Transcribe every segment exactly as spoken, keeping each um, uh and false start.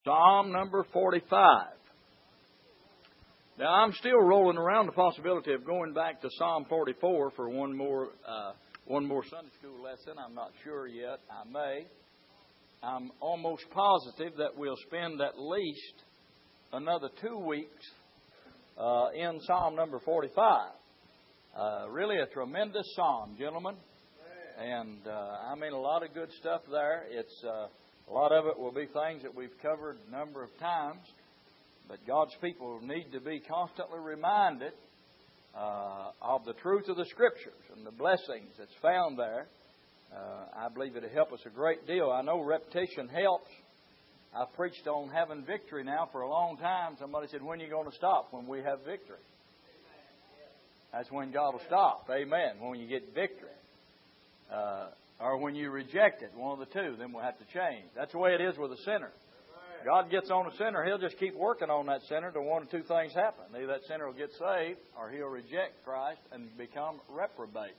Psalm number forty-five. Now, I'm still rolling around the possibility of going back to Psalm forty-four for one more uh, one more Sunday school lesson. I'm not sure yet. I may. I'm almost positive that we'll spend at least another two weeks uh, in Psalm number forty-five. Uh, really a tremendous psalm, gentlemen. And uh, I mean, a lot of good stuff there. It's uh, a lot of it will be things that we've covered a number of times. But God's people need to be constantly reminded uh, of the truth of the Scriptures and the blessings that's found there. Uh, I believe it'll help us a great deal. I know repetition helps. I've preached on having victory now for a long time. Somebody said, when are you going to stop? When we have victory. That's when God will stop. Amen. When you get victory. Uh, or when you reject it. One of the two. Then we'll have to change. That's the way it is with a sinner. God gets on a sinner, He'll just keep working on that sinner till one of two things happen. Either that sinner will get saved or he'll reject Christ and become reprobate.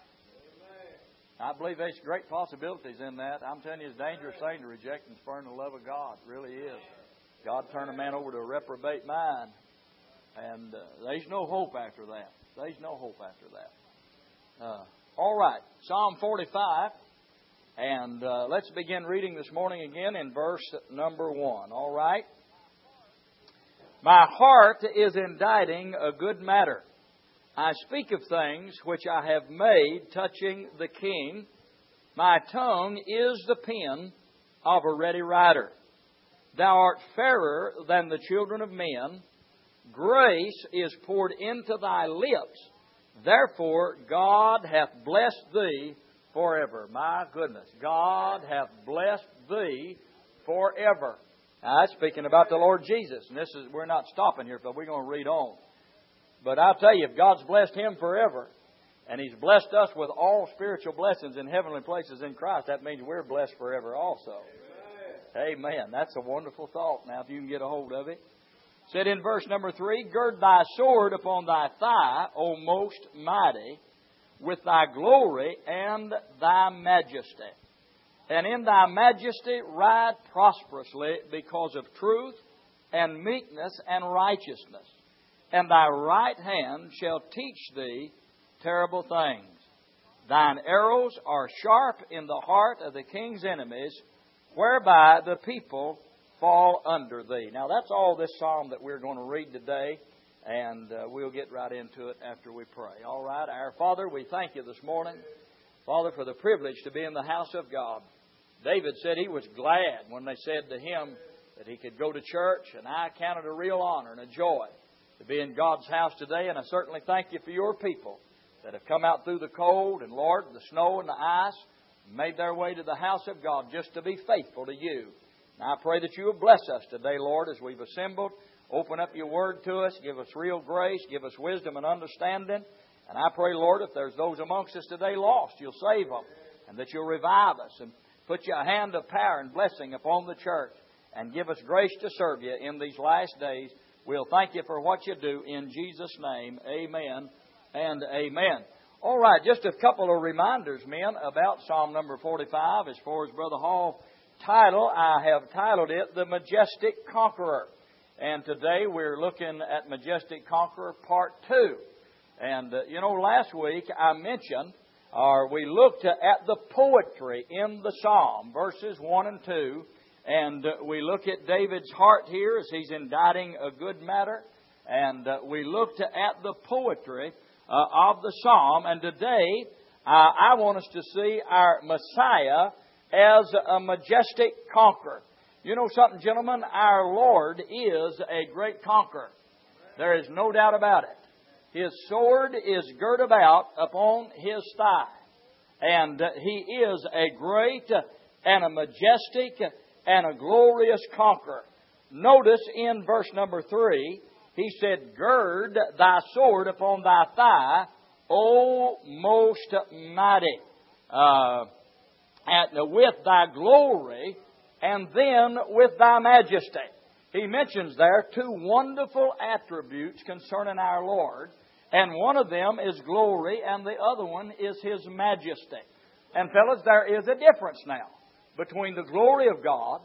I believe there's great possibilities in that. I'm telling you, it's a dangerous thing to reject and spurn the love of God. It really is. God turned a man over to a reprobate mind. And uh, there's no hope after that. There's no hope after that. Uh, all right. Psalm forty-five. And uh, let's begin reading this morning again in verse number one. All right? My heart is inditing a good matter. I speak of things which I have made touching the king. My tongue is the pen of a ready writer. Thou art fairer than the children of men. Grace is poured into thy lips. Therefore God hath blessed thee forever. My goodness. God hath blessed thee forever. Now, that's speaking about the Lord Jesus. And this is, we're not stopping here, but we're going to read on. But I'll tell you, if God's blessed Him forever, and He's blessed us with all spiritual blessings in heavenly places in Christ, that means we're blessed forever also. Amen. Amen. That's a wonderful thought. Now, if you can get a hold of it. It said in verse number three, gird thy sword upon thy thigh, O most mighty, with thy glory and thy majesty. And in thy majesty ride prosperously because of truth and meekness and righteousness. And thy right hand shall teach thee terrible things. Thine arrows are sharp in the heart of the king's enemies, whereby the people fall under thee. Now that's all this psalm that we're going to read today. And uh, we'll get right into it after we pray. All right, our Father, we thank you this morning, Father, for the privilege to be in the house of God. David said he was glad when they said to him that he could go to church, and I counted a real honor and a joy to be in God's house today. And I certainly thank you for your people that have come out through the cold and, Lord, the snow and the ice, and made their way to the house of God just to be faithful to you. And I pray that you will bless us today, Lord, as we've assembled. Open up your word to us. Give us real grace. Give us wisdom and understanding. And I pray, Lord, if there's those amongst us today lost, you'll save them. And that you'll revive us. And put your hand of power and blessing upon the church. And give us grace to serve you in these last days. We'll thank you for what you do in Jesus' name. Amen and amen. All right, just a couple of reminders, men, about Psalm number forty-five. As far as Brother Hall's title, I have titled it, The Majestic Conqueror. And today we're looking at Majestic Conqueror Part two. And, uh, you know, last week I mentioned, or we looked at the poetry in the Psalm, verses one and two. And uh, we look at David's heart here as he's inditing a good matter. And uh, we looked at the poetry uh, of the Psalm. And today uh, I want us to see our Messiah as a majestic conqueror. You know something, gentlemen? Our Lord is a great conqueror. There is no doubt about it. His sword is girt about upon His thigh. And He is a great and a majestic and a glorious conqueror. Notice in verse number three, He said, gird thy sword upon thy thigh, O most mighty, uh, and with thy glory, and then with thy majesty. He mentions there two wonderful attributes concerning our Lord. And one of them is glory, and the other one is His majesty. And fellas, there is a difference now between the glory of God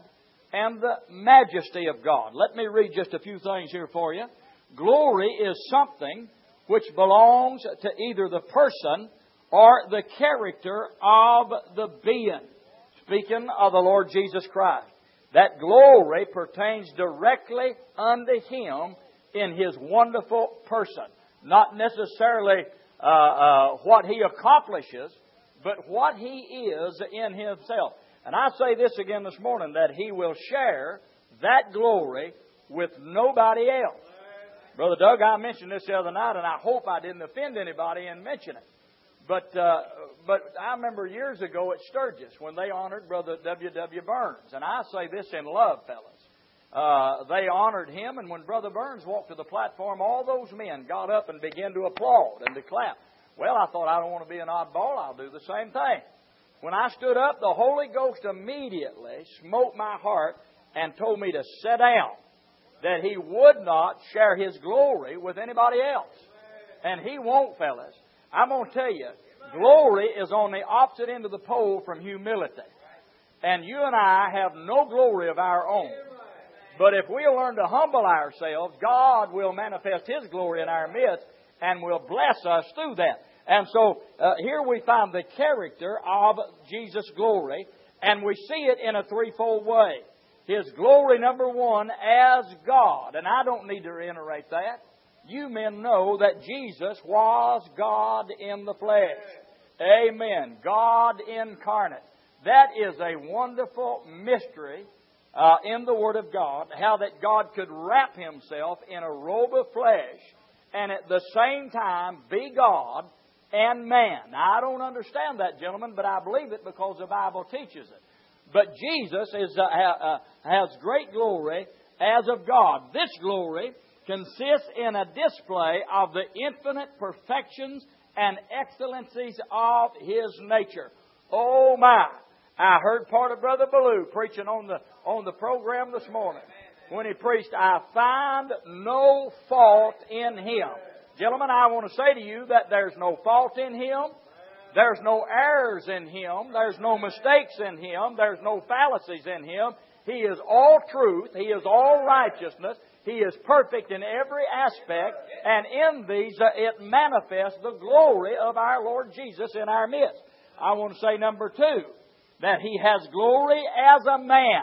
and the majesty of God. Let me read just a few things here for you. Glory is something which belongs to either the person or the character of the being. Speaking of the Lord Jesus Christ. That glory pertains directly unto Him in His wonderful person. Not necessarily uh, uh, what He accomplishes, but what He is in Himself. And I say this again this morning, that He will share that glory with nobody else. Brother Doug, I mentioned this the other night, and I hope I didn't offend anybody in mentioning it. But uh, but I remember years ago at Sturgis when they honored Brother W W Burns. And I say this in love, fellas. Uh, they honored him, and when Brother Burns walked to the platform, all those men got up and began to applaud and to clap. Well, I thought, I don't want to be an oddball. I'll do the same thing. When I stood up, the Holy Ghost immediately smote my heart and told me to sit down, that He would not share His glory with anybody else. And He won't, fellas. I'm going to tell you, glory is on the opposite end of the pole from humility. And you and I have no glory of our own. But if we learn to humble ourselves, God will manifest His glory in our midst and will bless us through that. And so uh, here we find the character of Jesus' glory, and we see it in a threefold way. His glory, number one, as God. And I don't need to reiterate that. You men know that Jesus was God in the flesh. Amen. God incarnate. That is a wonderful mystery uh, in the Word of God. How that God could wrap Himself in a robe of flesh and at the same time be God and man. Now, I don't understand that, gentlemen, but I believe it because the Bible teaches it. But Jesus is, uh, uh, has great glory as of God. This glory consists in a display of the infinite perfections and excellencies of His nature. Oh my! I heard part of Brother Ballou preaching on the on the program this morning when he preached, I find no fault in Him. Gentlemen, I want to say to you that there's no fault in Him. There's no errors in Him. There's no mistakes in Him. There's no fallacies in Him. He is all truth. He is all righteousness. He is perfect in every aspect, and in these uh, it manifests the glory of our Lord Jesus in our midst. I want to say number two, that He has glory as a man.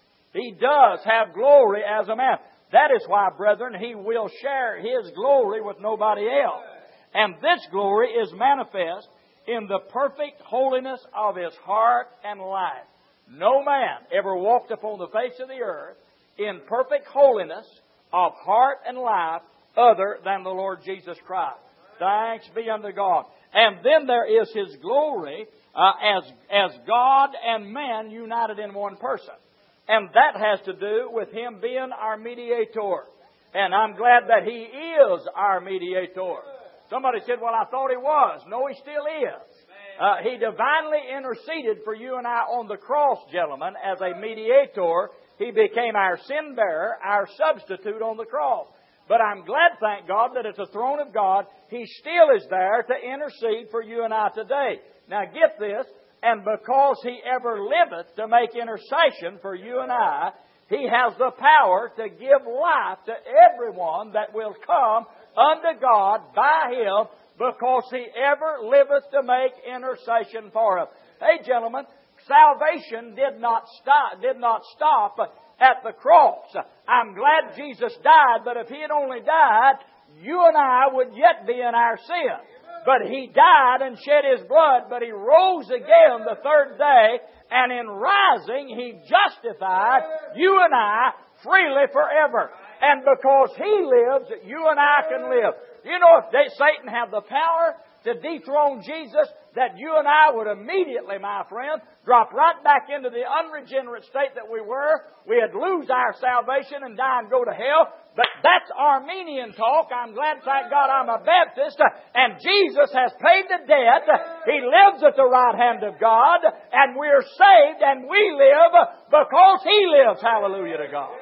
He does have glory as a man. That is why, brethren, He will share His glory with nobody else. And this glory is manifest in the perfect holiness of His heart and life. No man ever walked upon the face of the earth in perfect holiness of heart and life other than the Lord Jesus Christ. Thanks be unto God. And then there is His glory uh, as, as God and man united in one person. And that has to do with Him being our mediator. And I'm glad that He is our mediator. Somebody said, well, I thought He was. No, He still is. Uh, he divinely interceded for you and I on the cross, gentlemen, as a mediator. He became our sin bearer, our substitute on the cross. But I'm glad, thank God, that at the throne of God, He still is there to intercede for you and I today. Now get this, and because He ever liveth to make intercession for you and I, He has the power to give life to everyone that will come unto God by Him, because He ever liveth to make intercession for us. Hey, gentlemen, salvation did not stop, did not stop at the cross. I'm glad Jesus died, but if He had only died, you and I would yet be in our sin. But He died and shed His blood, but He rose again the third day, and in rising, He justified you and I freely forever. And because He lives, you and I can live. You know, if they, Satan had the power to dethrone Jesus, that you and I would immediately, my friend, drop right back into the unregenerate state that we were. We'd lose our salvation and die and go to hell. But that's Arminian talk. I'm glad, thank God, I'm a Baptist. And Jesus has paid the debt. He lives at the right hand of God. And we're saved and we live because He lives. Hallelujah to God.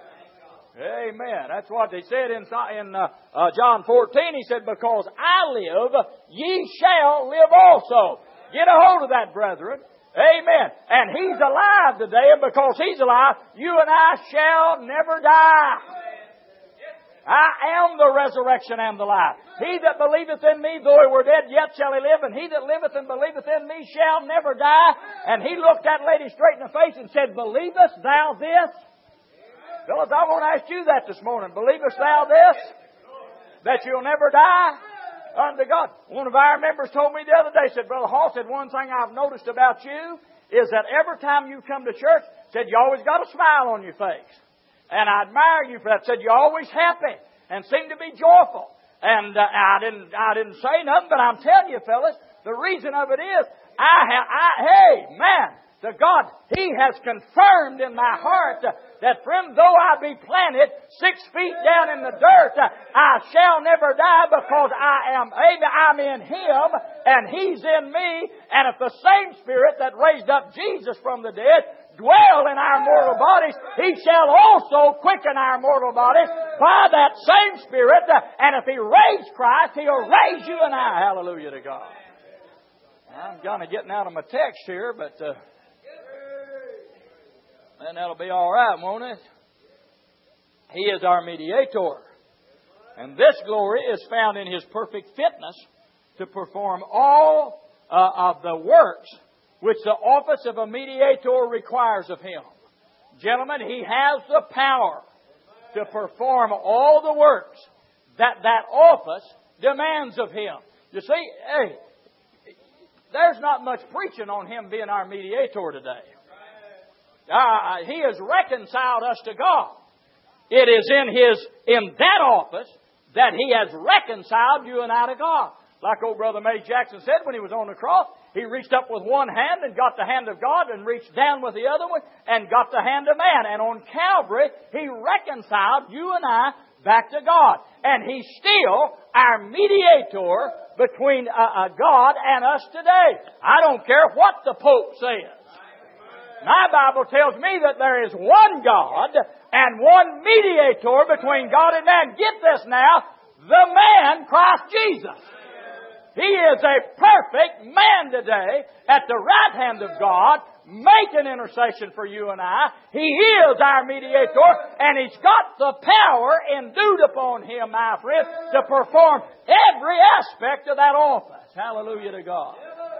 Amen. That's what He said in, in uh, uh, John fourteen. He said, because I live, ye shall live also. Get a hold of that, brethren. Amen. And He's alive today, and because He's alive, you and I shall never die. I am the resurrection and the life. He that believeth in me, though he were dead, yet shall he live. And he that liveth and believeth in me shall never die. And he looked that lady straight in the face and said, Believest thou this? Fellas, I want to ask you that this morning. Believest thou this? That you'll never die? Unto God. One of our members told me the other day, said, Brother Hall, said, one thing I've noticed about you is that every time you come to church, said, you always got a smile on your face. And I admire you for that. Said, you're always happy and seem to be joyful. And uh, I didn't I didn't say nothing, but I'm telling you, fellas, the reason of it is, I have, I, hey, man, to God, He has confirmed in my heart uh, that friend, though I be planted six feet down in the dirt, uh, I shall never die because I am, amen, I'm in Him and He's in me. And if the same Spirit that raised up Jesus from the dead dwell in our mortal bodies, He shall also quicken our mortal bodies by that same Spirit. Uh, and if He raised Christ, He'll raise you and I. Hallelujah to God. I'm kind of getting out of my text here, but... Uh, And that'll be all right, won't it? He is our mediator. And this glory is found in His perfect fitness to perform all uh, of the works which the office of a mediator requires of Him. Gentlemen, He has the power to perform all the works that that office demands of Him. You see, hey, there's not much preaching on Him being our mediator today. Uh, he has reconciled us to God. It is in His, in that office that He has reconciled you and I to God. Like old Brother May Jackson said when he was on the cross, He reached up with one hand and got the hand of God and reached down with the other one and got the hand of man. And on Calvary, He reconciled you and I back to God. And He's still our mediator between uh, uh, God and us today. I don't care what the Pope says. My Bible tells me that there is one God and one mediator between God and man. Get this now, the man, Christ Jesus. He is a perfect man today at the right hand of God, making intercession for you and I. He is our mediator, and He's got the power endued upon Him, my friend, to perform every aspect of that office. Hallelujah to God.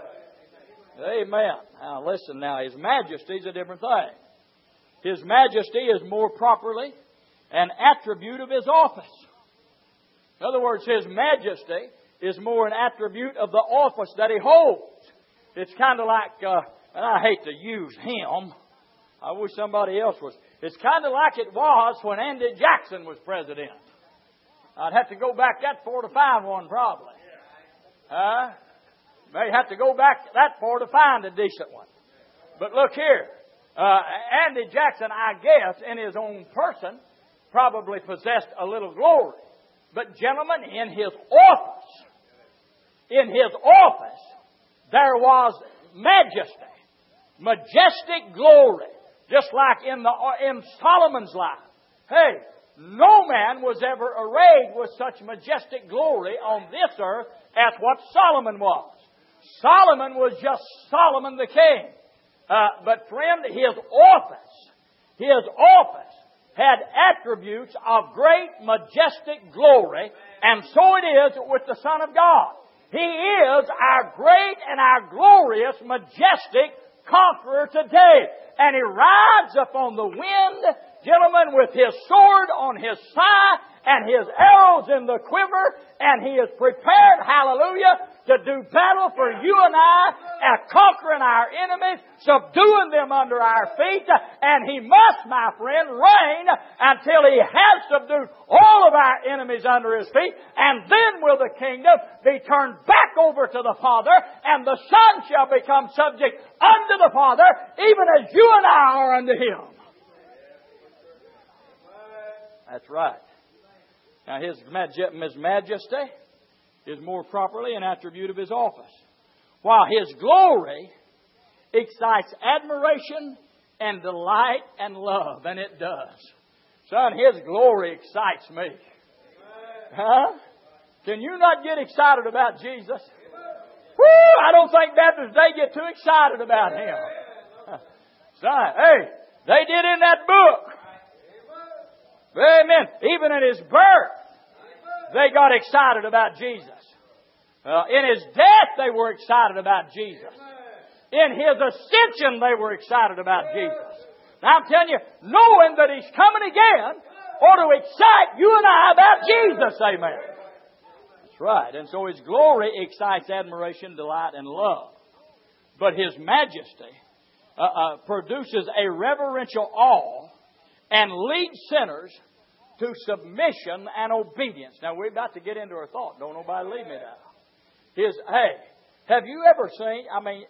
Amen. Now listen now, His majesty is a different thing. His majesty is more properly an attribute of His office. In other words, His majesty is more an attribute of the office that He holds. It's kind of like, uh, and I hate to use him. I wish somebody else was. It's kind of like it was when Andy Jackson was president. I'd have to go back that far to find one probably. Huh? May have to go back that far to find a decent one. But look here. Uh, Andy Jackson, I guess, in his own person, probably possessed a little glory. But gentlemen, in his office, in his office, there was majesty, majestic glory, just like in the in Solomon's life. Hey, no man was ever arrayed with such majestic glory on this earth as what Solomon was. Solomon was just Solomon the king. Uh, but friend, his office, his office had attributes of great majestic glory, and so it is with the Son of God. He is our great and our glorious, majestic conqueror today. And He rides upon the wind, gentlemen, with His sword on His thigh and His arrows in the quiver, and He is prepared, hallelujah, to do battle for you and I, and conquering our enemies, subduing them under our feet. And He must, my friend, reign until He has subdued all of our enemies under His feet. And then will the kingdom be turned back over to the Father, and the Son shall become subject unto the Father, even as you and I are unto Him. That's right. Now His majesty is more properly an attribute of His office, while His glory excites admiration and delight and love, and it does. Son, His glory excites me. Huh? Can you not get excited about Jesus? Woo! I don't think Baptists, they get too excited about Him. Son, hey, they did in that book. Amen. Even in His birth, they got excited about Jesus. Uh, in His death, they were excited about Jesus. In His ascension, they were excited about Jesus. Now, I'm telling you, knowing that He's coming again ought to excite you and I about Jesus. Amen. That's right. And so His glory excites admiration, delight, and love. But His majesty uh, uh, produces a reverential awe and leads sinners to submission and obedience. Now, we're about to get into our thought. Don't nobody leave me now. His, hey, have you ever seen, I mean,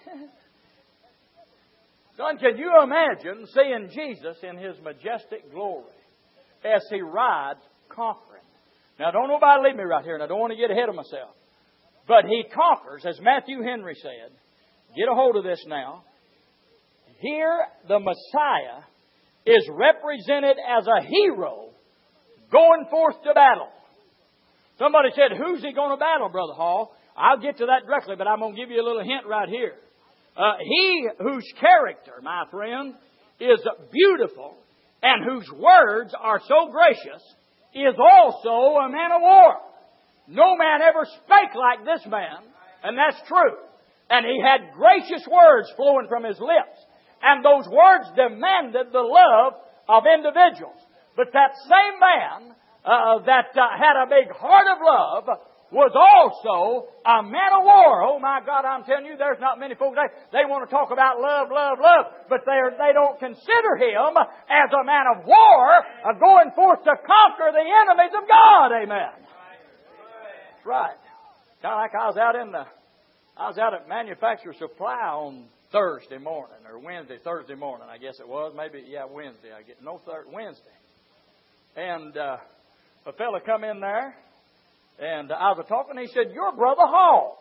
son, can you imagine seeing Jesus in His majestic glory as He rides conquering? Now, don't nobody leave me right here, and I don't want to get ahead of myself. But He conquers, as Matthew Henry said. Get a hold of this now. Here, the Messiah is represented as a hero going forth to battle. Somebody said, who's He going to battle, Brother Hall? I'll get to that directly, but I'm going to give you a little hint right here. Uh, he whose character, my friend, is beautiful and whose words are so gracious is also a man of war. No man ever spake like this man, and that's true. And he had gracious words flowing from his lips. And those words demanded the love of individuals. But that same man uh, that uh, had a big heart of love was also a man of war. Oh my God, I'm telling you, there's not many folks, they, they want to talk about love, love, love, but they they don't consider him as a man of war uh, going forth to conquer the enemies of God. Amen. That's right. Kind of like I was out in the, I was out at Manufacturer Supply on Thursday morning, or Wednesday, Thursday morning, I guess it was. Maybe, yeah, Wednesday. I get no third Wednesday. And uh, a fella come in there, and I was talking, and he said, "You're Brother Hall."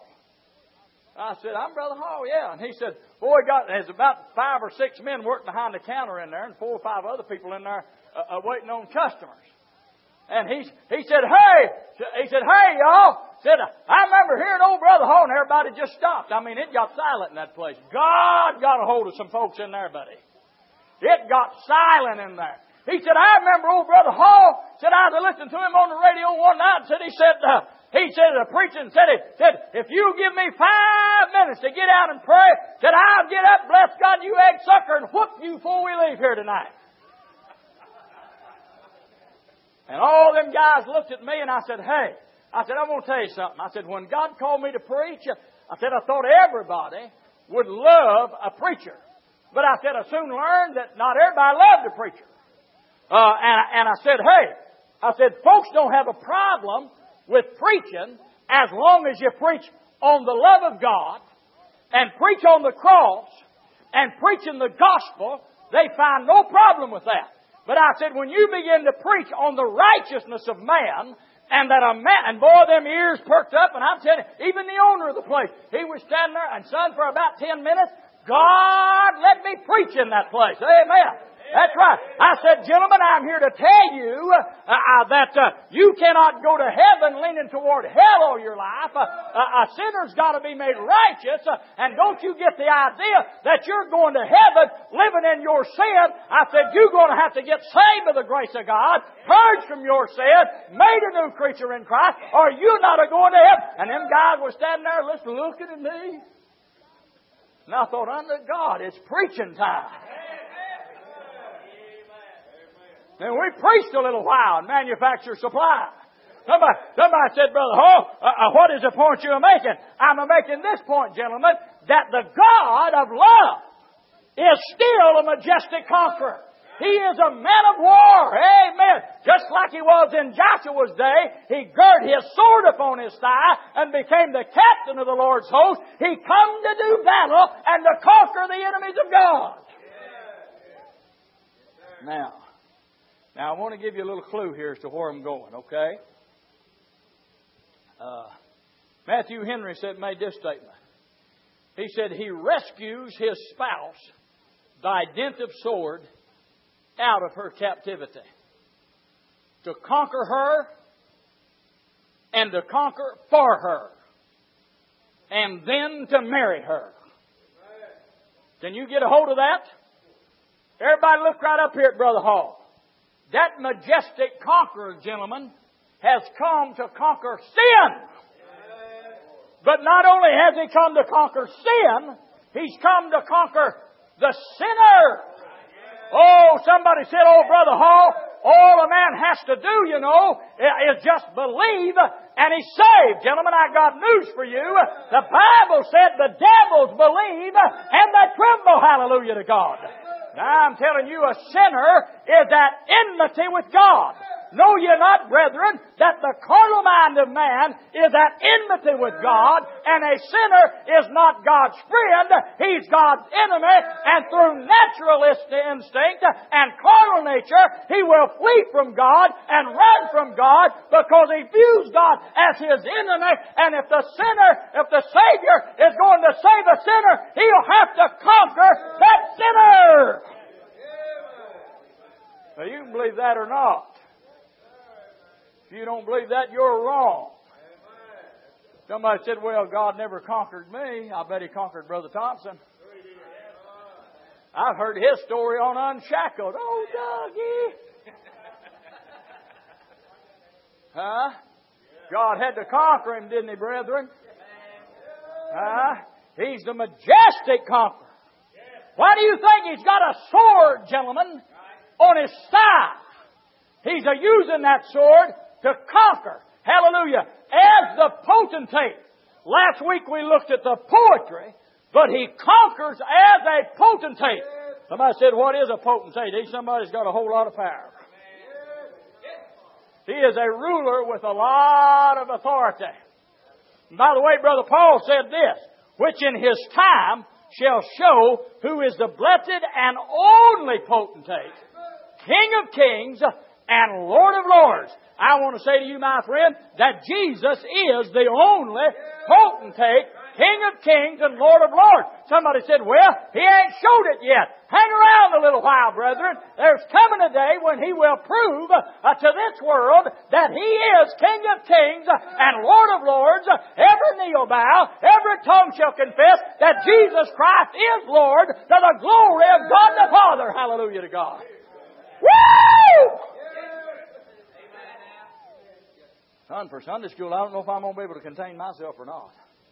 I said, "I'm Brother Hall, yeah." And he said, "Boy, got there's about five or six men working behind the counter in there, and four or five other people in there uh, uh, waiting on customers." And he he said, "Hey," he said, "Hey, y'all." Said, "I remember hearing old Brother Hall, and everybody just stopped. I mean, it got silent in that place. God got a hold of some folks in there, buddy. It got silent in there." He said, "I remember old Brother Hall." Said, "I was listening to him on the radio one night." Said, he said, uh, he said, the preaching said, he said, "If you give me five minutes to get out and pray," said, "I'll get up, bless God, you egg sucker, and whoop you before we leave here tonight." And all them guys looked at me, and I said, "Hey," I said, "I'm going to tell you something." I said, "When God called me to preach," I said, "I thought everybody would love a preacher. But I said, I soon learned that not everybody loved a preacher." Uh, and, and I said, "Hey," I said, "folks don't have a problem with preaching as long as you preach on the love of God and preach on the cross and preaching the gospel. They find no problem with that. But I said, when you begin to preach on the righteousness of man, and that a man," and boy, them ears perked up, and I'm telling you, even the owner of the place, he was standing there, and son, for about ten minutes, God let me preach in that place. Amen. That's right. I said, "Gentlemen, I'm here to tell you uh, uh, that uh, you cannot go to heaven leaning toward hell all your life. Uh, uh, a sinner's got to be made righteous. Uh, and don't you get the idea that you're going to heaven living in your sin. I said, you're going to have to get saved by the grace of God, purged from your sin, made a new creature in Christ, or you're not going to heaven." And them guys were standing there listening, looking at me. And I thought, under God, it's preaching time. And we preached a little while in Manufacturer Supply. Somebody, somebody said, "Brother Hall, uh, uh, what is the point you're making?" I'm making this point, gentlemen, that the God of love is still a majestic conqueror. He is a man of war. Amen. Just like he was in Joshua's day, he girt his sword upon his thigh and became the captain of the Lord's host. He come to do battle and to conquer the enemies of God. Now, Now, I want to give you a little clue here as to where I'm going, okay? Uh, Matthew Henry said, made this statement. He said, "He rescues his spouse by dint of sword out of her captivity, to conquer her and to conquer for her." and then to marry her. Can you get a hold of that? Everybody look right up here at Brother Hall. That majestic conqueror, gentlemen, has come to conquer sin. But not only has He come to conquer sin, He's come to conquer the sinner. Oh, somebody said, oh, Brother Hall, all a man has to do, you know, is just believe and he's saved. Gentlemen, I got news for you. The Bible said the devils believe and they tremble. Hallelujah to God. Now I'm telling you, a sinner is at enmity with God. Know ye not, brethren, that the carnal mind of man is at enmity with God, and a sinner is not God's friend, he's God's enemy, and through natural instinct and carnal nature, he will flee from God and run from God because he views God as his enemy, and if the sinner, if the Savior is going to save a sinner, he'll have to conquer that sinner. Now you can believe that or not. If you don't believe that, you're wrong. Somebody said, well, God never conquered me. I bet He conquered Brother Thompson. I've heard his story on Unshackled. Oh, Dougie. Huh? God had to conquer him, didn't He, brethren? Huh? He's the majestic conqueror. Why do you think He's got a sword, gentlemen, on His side? He's a using that sword to conquer. Hallelujah. As the potentate. Last week we looked at the poetry, but He conquers as a potentate. Somebody said, what is a potentate? He's somebody's got a whole lot of power. He is a ruler with a lot of authority. And by the way, Brother Paul said this, which in His time shall show who is the blessed and only potentate, King of kings and Lord of lords. I want to say to you, my friend, that Jesus is the only potentate, King of kings and Lord of lords. Somebody said, well, He ain't showed it yet. Hang around a little while, brethren. There's coming a day when He will prove uh, to this world that He is King of kings and Lord of lords. Every knee will bow, every tongue shall confess that Jesus Christ is Lord to the glory of God the Father. Hallelujah to God. Woo! Son, for Sunday school, I don't know if I'm going to be able to contain myself or not.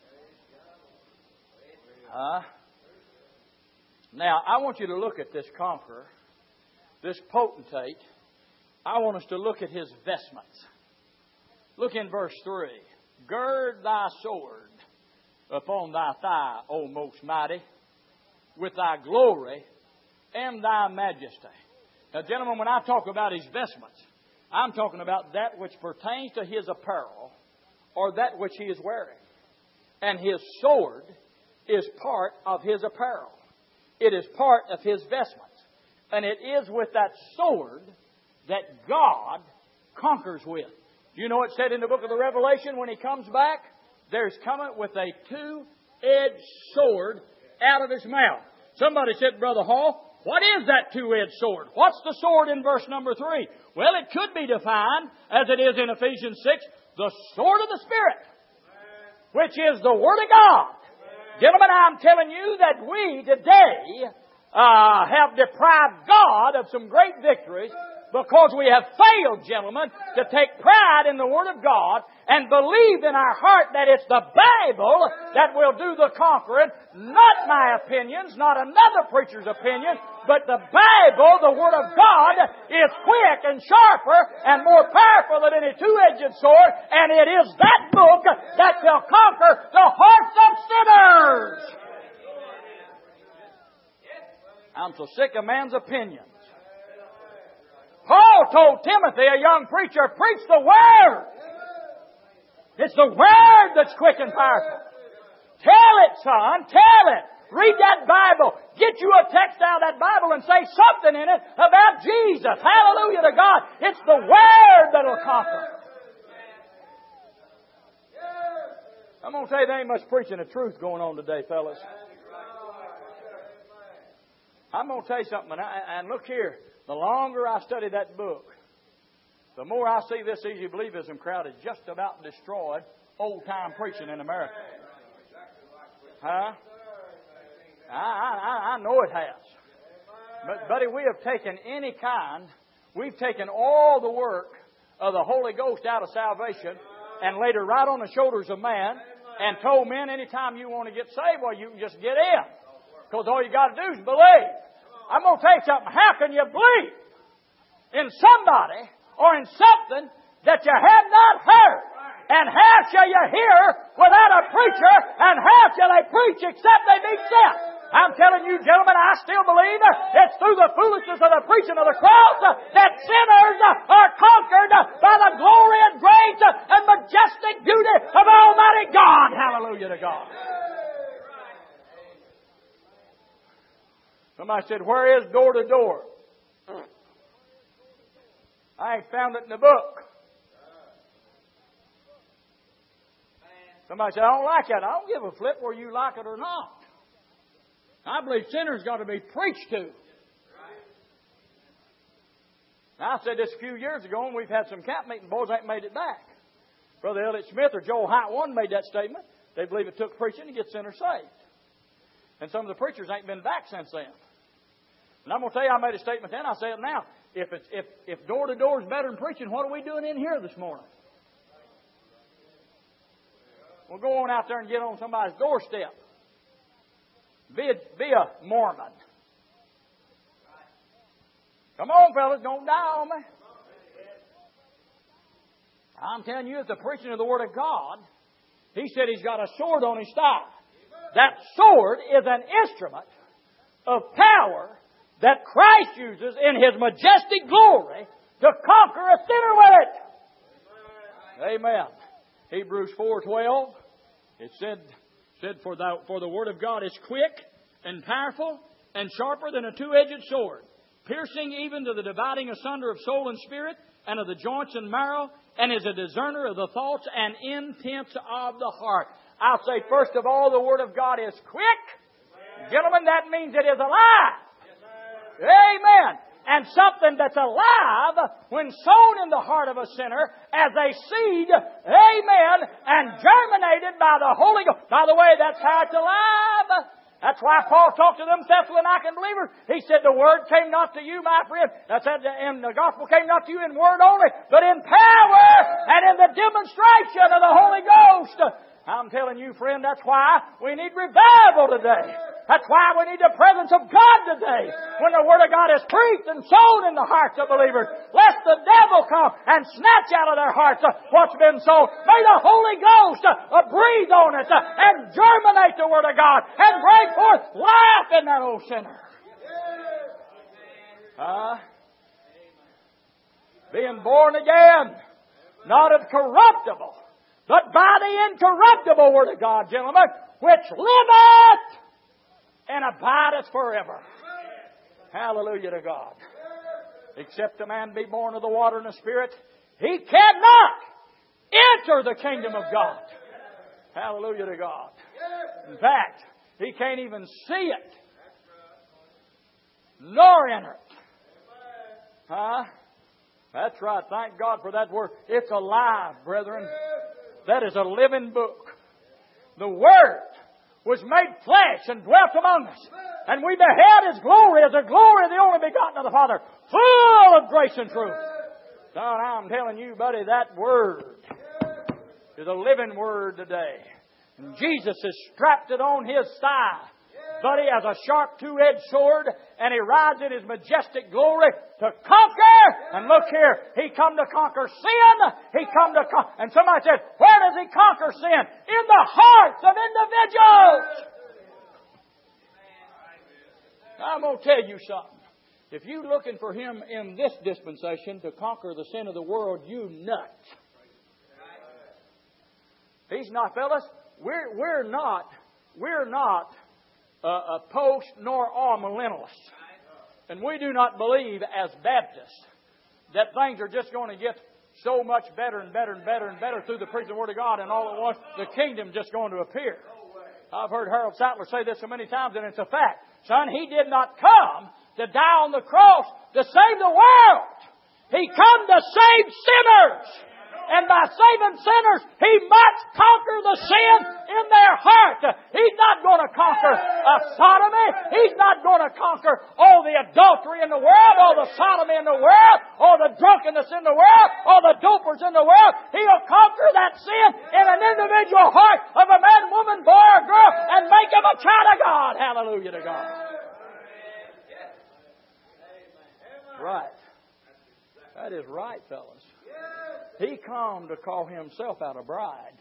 Huh? Now, I want you to look at this conqueror, this potentate. I want us to look at his vestments. Look in verse three. Gird thy sword upon thy thigh, O most mighty, with thy glory and thy majesty. Now, gentlemen, when I talk about his vestments, I'm talking about that which pertains to his apparel or that which he is wearing. And his sword is part of his apparel. It is part of his vestments. And it is with that sword that God conquers with. You know it said in the book of the Revelation when He comes back, there's coming with a two-edged sword out of His mouth. Somebody said, Brother Hall, what is that two-edged sword? What's the sword in verse number three? Well, it could be defined, as it is in Ephesians six, the sword of the Spirit, which is the Word of God. Gentlemen, I'm telling you that we today uh, have deprived God of some great victories because we have failed, gentlemen, to take pride in the Word of God and believe in our heart that it's the Bible that will do the conquering, not my opinions, not another preacher's opinion, but the Bible, the Word of God, is quick and sharper and more powerful than any two-edged sword, and it is that book that shall conquer the hearts of sinners. I'm so sick of man's opinions. Paul told Timothy, a young preacher, preach the Word. It's the Word that's quick and powerful. Tell it, son. Tell it. Read that Bible. Get you a text out of that Bible and say something in it about Jesus. Hallelujah to God. It's the Word that'll conquer. I'm going to tell you there ain't much preaching the truth going on today, fellas. I'm going to tell you something. And look here. The longer I study that book, the more I see this easy believism crowd has just about destroyed old-time preaching in America. Huh? I, I, I know it has. But, buddy, we have taken any kind, we've taken all the work of the Holy Ghost out of salvation and laid it right on the shoulders of man and told men anytime you want to get saved, well, you can just get in. Because all you got to do is believe. I'm going to tell you something. How can you believe in somebody or in something that you have not heard? And how shall you hear without a preacher? And how shall they preach except they be sent? I'm telling you, gentlemen, I still believe it's through the foolishness of the preaching of the cross that sinners are conquered by the glory and grace and majestic beauty of Almighty God. Hallelujah to God. Somebody said, where is door to door? I ain't found it in the book. Somebody said, I don't like that. I don't give a flip whether you like it or not. I believe sinners got to be preached to. Now, I said this a few years ago, and we've had some camp meeting boys ain't made it back. Brother Elliot Smith or Joel Hite one made that statement. They believe it took preaching to get sinners saved. And some of the preachers ain't been back since then. And I'm going to tell you, I made a statement then. I say it now. If it's, if if door to door is better than preaching, what are we doing in here this morning? We'll go on out there and get on somebody's doorstep. Be a, be a Mormon. Come on, fellas, don't die on me. I'm telling you, it's the preaching of the Word of God. He said he's got a sword on his thigh. That sword is an instrument of power that Christ uses in His majestic glory to conquer a sinner with it. Amen. Hebrews four twelve. It said, said for, the, for the Word of God is quick and powerful and sharper than a two-edged sword, piercing even to the dividing asunder of soul and spirit and of the joints and marrow, and is a discerner of the thoughts and intents of the heart. I'll say, first of all, the Word of God is quick. Gentlemen, that means it is alive. Amen. And something that's alive when sown in the heart of a sinner as a seed, amen, and germinated by the Holy Ghost. By the way, that's how it's alive. That's why Paul talked to them Thessalonican believers. He said, the Word came not to you, my friend. That's and the gospel came not to you in word only, but in power and in the demonstration of the Holy Ghost. I'm telling you, friend, that's why we need revival today. That's why we need the presence of God today. When the Word of God is preached and sown in the hearts of believers, lest the devil come and snatch out of their hearts what's been sown. May the Holy Ghost uh, breathe on it uh, and germinate the Word of God and bring forth life in that old sinner. Uh, being born again, not of corruptible, but by the incorruptible Word of God, gentlemen, which liveth and abideth forever. Hallelujah to God. Except a man be born of the water and the Spirit, he cannot enter the kingdom of God. Hallelujah to God. In fact, he can't even see it, nor enter it. Huh? That's right. Thank God for that word. It's alive, brethren. That is a living book. The Word was made flesh and dwelt among us. And we beheld His glory as the glory of the only begotten of the Father, full of grace and truth. Son, I'm telling you, buddy, that Word is a living Word today. And Jesus has strapped it on His thigh, buddy, as a sharp two-edged sword, and He rides in His majestic glory to conquer. And look here, He come to conquer sin. He come to conquer. And somebody said, where does He conquer sin? In the hearts of individuals. I'm going to tell you something. If you're looking for Him in this dispensation to conquer the sin of the world, you nuts. He's not, fellas. We're we're not we're not uh, a post nor amillennialists, and we do not believe as Baptists that things are just going to get so much better and better and better and better through the preaching of the Word of God, and all at once the kingdom just going to appear. I've heard Harold Sattler say this so many times, and it's a fact. Son, He did not come to die on the cross to save the world. He come to save sinners. And by saving sinners, He must conquer the sin in their heart. He's not going to conquer a sodomy. He's not going to conquer all the adultery in the world, all the sodomy in the world, all the drunkenness in the world, all the dopers in the world. He'll conquer that sin in an individual heart of a man, woman, boy, or girl and make him a child of God. Hallelujah to God. Right. That is right, fellas. He come to call Himself out a bride.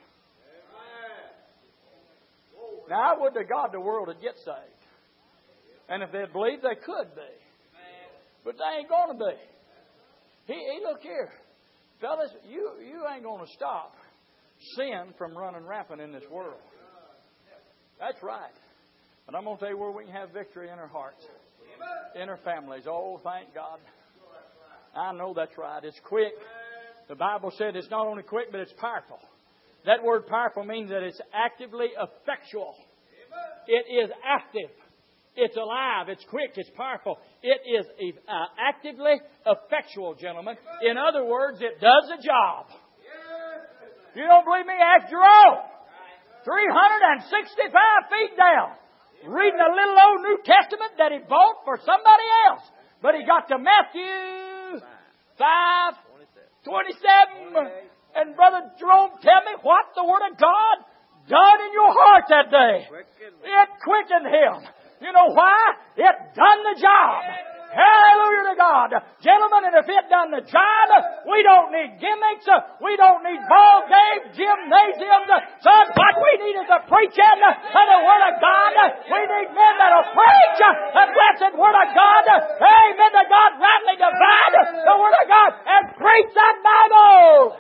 Now, I would to God the world would get saved. And if they'd believe, they could be. But they ain't going to be. He, he, look here. Fellas, you, you ain't going to stop sin from running rampant in this world. That's right. But I'm going to tell you where we can have victory in our hearts. In our families. Oh, thank God. I know that's right. It's quick. The Bible said it's not only quick, but it's powerful. That word powerful means that it's actively effectual. It is active. It's alive. It's quick. It's powerful. It is uh, actively effectual, gentlemen. In other words, it does the job. If you don't believe me, ask Jerome. three hundred sixty-five feet down. Reading a little old New Testament that he bought for somebody else. But he got to Matthew five twenty-seven. And Brother Jerome, tell me what the Word of God done in your heart that day. It quickened him. You know why? It done the job. Hallelujah to God. Gentlemen, and if it done the job, we don't need gimmicks. We don't need ball games, gymnasiums. Son, what we need is a preaching of the Word of God. We need men that will preach the blessed Word of God. Amen to God. Rightly divide the Word of God and preach that Bible.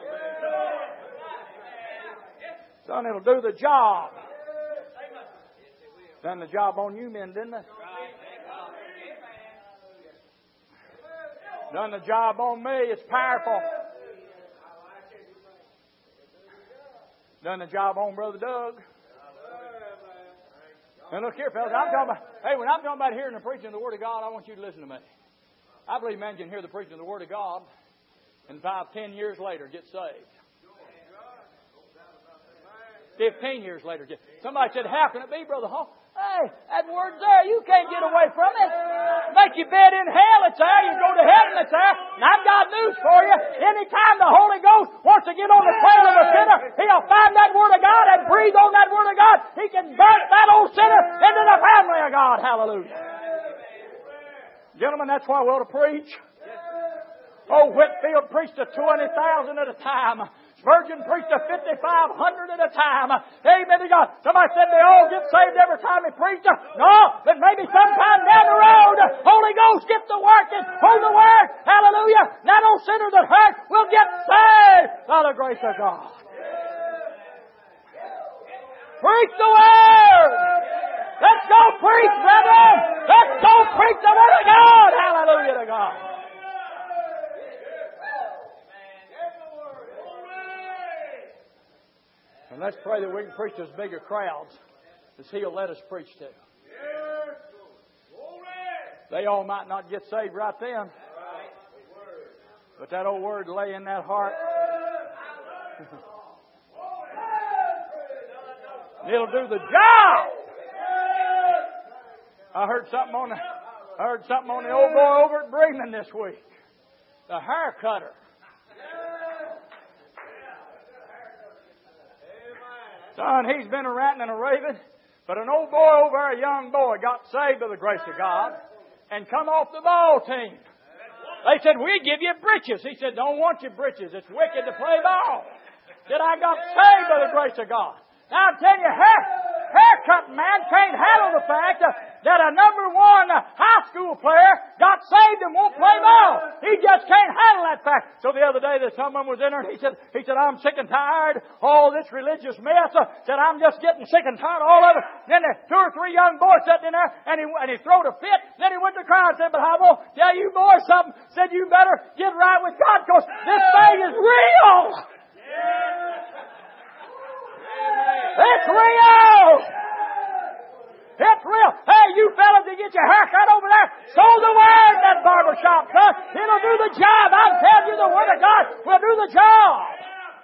Son, it'll do the job. Done the job on you men, didn't it? Done the job on me. It's powerful. Done the job on Brother Doug. And look here, fellas. I'm talking about, hey, when I'm talking about hearing the preaching of the Word of God, I want you to listen to me. I believe man can hear the preaching of the Word of God and five, ten years later get saved. Fifteen years later get. Somebody said, how can it be, Brother Hall? Hey, that word's there. You can't get away from it. Make your bed in hell, it's there. You go to heaven, it's there. And I've got news for you. Anytime the Holy Ghost wants to get on the trail of a sinner, He'll find that Word of God and breathe on that Word of God. He can burst that old sinner into the family of God. Hallelujah. Gentlemen, that's why we ought to preach. Oh, Whitfield preached to twenty thousand at a time. Spurgeon preached to fifty-five hundred at a time. Amen to God. Somebody said they all get saved every time he preached. No, but maybe sometime down the road, Holy Ghost gets to working on the Word. Hallelujah. That old sinner that hurt will get saved by the grace of God. Preach the Word. Let's go preach, brethren. Let's go preach the Word of God. Hallelujah to God. And let's pray that we can preach to as big a crowds as He'll let us preach to. They all might not get saved right then. But that old Word lay in that heart. It'll do the job. I heard something on the I heard something on the old boy over at Bremen this week. The hair cutter. Son, he's been a ranting and a raving, but an old boy over there, a young boy, got saved by the grace of God and come off the ball team. They said, we give you britches. He said, don't want your britches. It's wicked to play ball. Said, I got saved by the grace of God. Now, I'll tell you, hair, haircut man can't handle the fact uh, that a number one uh, high school player got saved and won't play ball. He just can't handle that fact. So the other day, that someone was in there, and he said, he said, I'm sick and tired of all this religious mess. Uh, said, I'm just getting sick and tired of all of it. Then there two or three young boys sitting in there, and he and he throwed a fit. Then he went to the crowd and said, but I will tell you boys something. Said, you better get right with God, because this thing is real. It's real! It's real! Hey, you fellas that get your hair cut over there, sow the Word in that barber shop, son. It'll do the job. I'll tell you, the Word of God will do the job.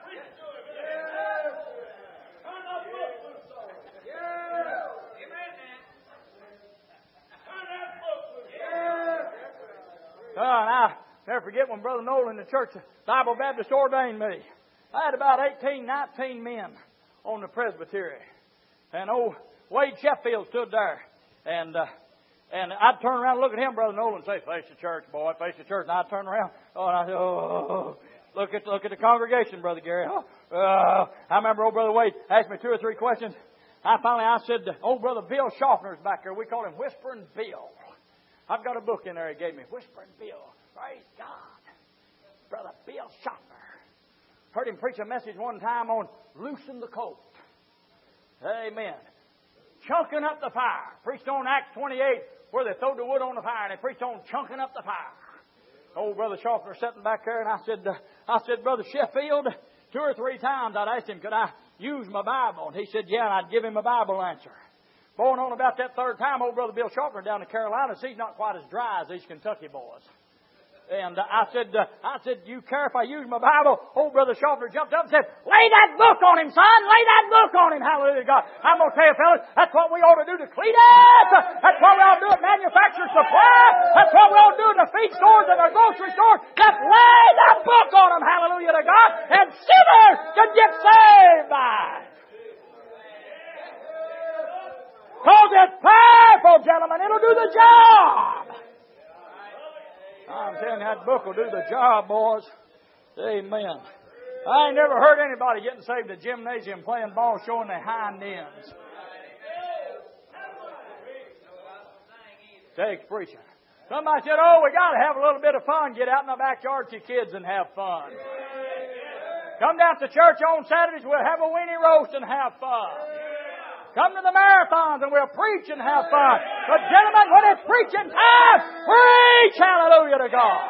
never forget when Brother Nolan in the church, Bible Baptist, ordained me. I had about eighteen, nineteen men on the presbytery. And old Wade Sheffield stood there. And uh, and I'd turn around and look at him, Brother Nolan, and say, face the church, boy, face the church. And I'd turn around. Oh, and I'd say, oh, look at, look at the congregation, Brother Gary. Oh, uh, I remember old Brother Wade asked me two or three questions. I finally, I said, old Brother Bill Schaffner's back there. We call him Whispering Bill. I've got a book in there he gave me, Whispering Bill. Praise God. Brother Bill Schaffner. Heard him preach a message one time on Loosen the Colt. Amen. Chunking up the fire. Preached on Acts twenty-eight where they throwed the wood on the fire, and they preached on chunking up the fire. Old Brother Schaffner sitting back there, and I said, uh, I said, Brother Sheffield, two or three times I'd asked him, could I use my Bible? And he said, yeah, and I'd give him a Bible answer. Going on about that third time, old Brother Bill Schaffner down in Carolina, he's not quite as dry as these Kentucky boys. And uh, I said, uh, I said, you care if I use my Bible? Old Brother Schaffner jumped up and said, lay that book on him, son. Lay that book on him. Hallelujah, God. I'm going to tell you, fellas, that's what we ought to do to Cletus. That's what we ought to do at Manufacturer Supply. That's what we ought to do at the feed stores and the grocery stores. Just lay that book on him. Hallelujah to God. And sinners can get saved by it. Because it's powerful, gentlemen. It'll do the job. I'm telling you, that book will do the job, boys. Amen. I ain't never heard anybody getting saved at the gymnasium playing ball showing their hind ends. Takes preaching. Somebody said, oh, we got to have a little bit of fun. Get out in the backyard with your kids and have fun. Come down to church on Saturdays. We'll have a weenie roast and have fun. Come to the marathons and we'll preach and have fun. But gentlemen, when it's preaching time, preach, hallelujah to God.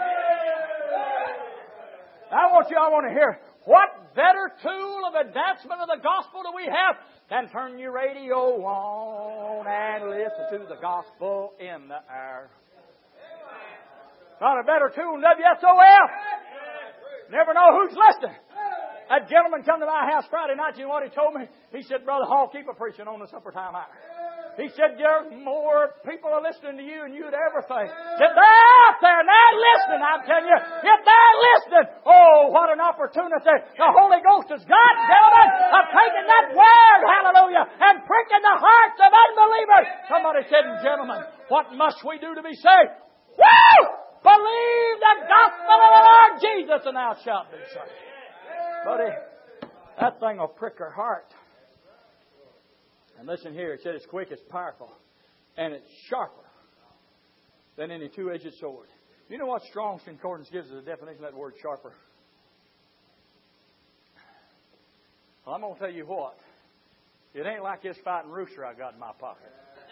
I want you, I want to hear, what better tool of advancement of the gospel do we have than turn your radio on and listen to the gospel in the air? Not a better tool than W S O F. Never know who's listening. That gentleman come to my house Friday night, you know what he told me? He said, Brother Hall, keep a preaching on the supper time hour. He said, there's more people are listening to you than you'd ever think. He said, they're out there and they're listening, I'm telling you. If they're listening, oh, what an opportunity. The Holy Ghost is God, gentlemen, of taking that word, hallelujah, and pricking the hearts of unbelievers. Somebody said, gentlemen, what must we do to be saved? Woo! Believe the gospel of the Lord Jesus and thou shalt be saved. Buddy, that thing will prick her heart. And listen here, it said it's quick, it's powerful, and it's sharper than any two-edged sword. You know what Strong's Concordance gives us a definition of that word sharper? Well, I'm going to tell you what. It ain't like this fighting rooster I got in my pocket.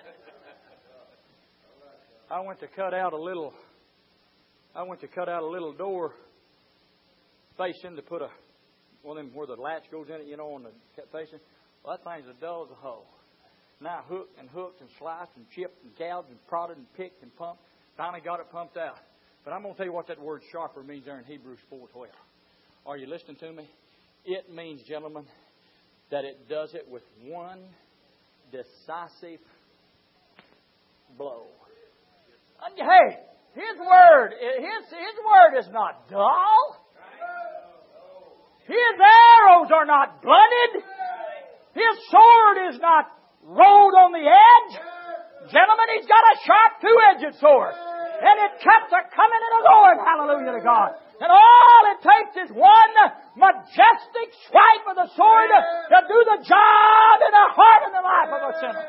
I went to cut out a little, I went to cut out a little door facing to put a one of them where the latch goes in it, you know, on the facing. Well, that thing's as dull as a hoe. Now hooked and hooked and sliced and chipped and gouged and prodded and picked and pumped. Finally got it pumped out. But I'm going to tell you what that word sharper means there in Hebrews four twelve. Are you listening to me? It means, gentlemen, that it does it with one decisive blow. And hey, His word, His, His word is not dull. His arrows are not blooded. His sword is not rolled on the edge. Gentlemen, He's got a sharp two-edged sword. And it kept a coming and a going. Hallelujah to God. And all it takes is one majestic swipe of the sword to do the job in the heart and the life of a sinner.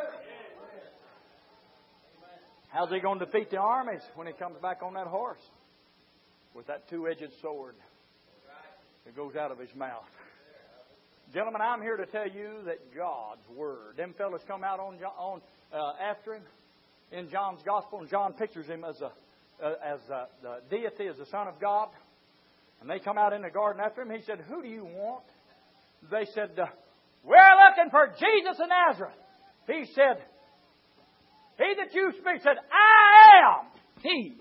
How's He going to defeat the armies when He comes back on that horse? With that two-edged sword that goes out of His mouth. Gentlemen, I'm here to tell you that God's Word. Them fellas come out on, on uh, after Him in John's Gospel, and John pictures Him as a uh, as a, the deity, as the Son of God. And they come out in the garden after Him. He said, "Who do you want?" They said, uh, "We're looking for Jesus of Nazareth." He said, "He that you speak," said, "I am He."